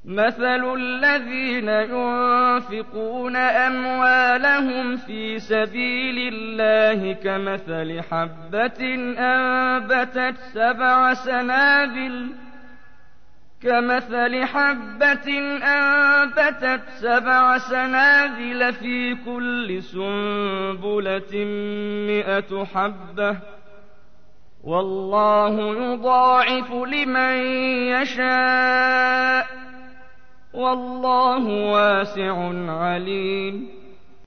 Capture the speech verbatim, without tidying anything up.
مثل الذين ينفقون أموالهم في سبيل الله كمثل حبة أنبتت سبع سنابل كمثل حبة أنبتت سبع سنابل في كل سنبلة مئة حبة والله يضاعف لمن يشاء والله واسع عليم